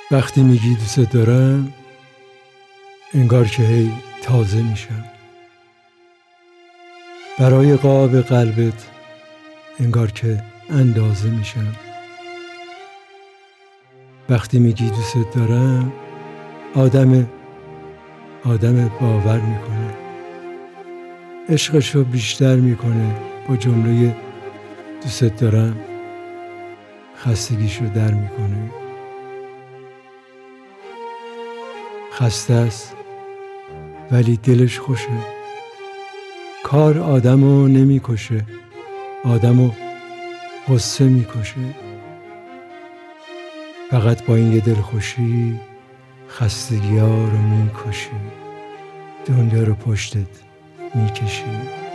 وقتی میگی دوست دارم انگار که هی تازه میشم. برای قاب قلبت انگار که اندازه میشم. وقتی میگی دوست دارم آدم باور میکنه، عشقشو بیشتر میکنه، با جمله دوست دارم خستگیشو در میکنه. خسته است ولی دلش خوشه، کار آدمو نمیکشه، آدمو غصه میکشه. فقط با این یه دلخوشی خستگی ها رو میکشی، دنیا رو پشتت میکشی.